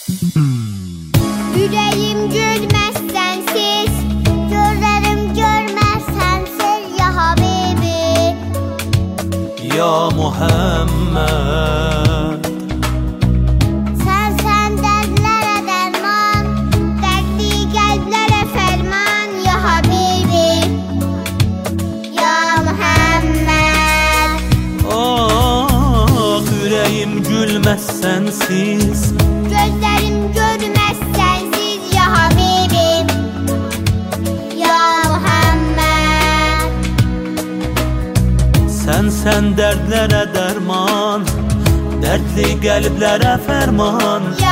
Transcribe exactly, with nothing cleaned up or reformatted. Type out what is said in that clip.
Yüreğim gülmez sensiz, gözlerim görmez sensiz ya Habibi. Ya Muhammed, sen sen dertlere derman, dertli kalplere ferman ya Habibi. Ya Muhammed. ah yüreğim gülmez sensiz, Gözlerim görmez sensiz ya Habibim. Ya Muhammed. sen sen dertlere derman, dertli kalplere ferman.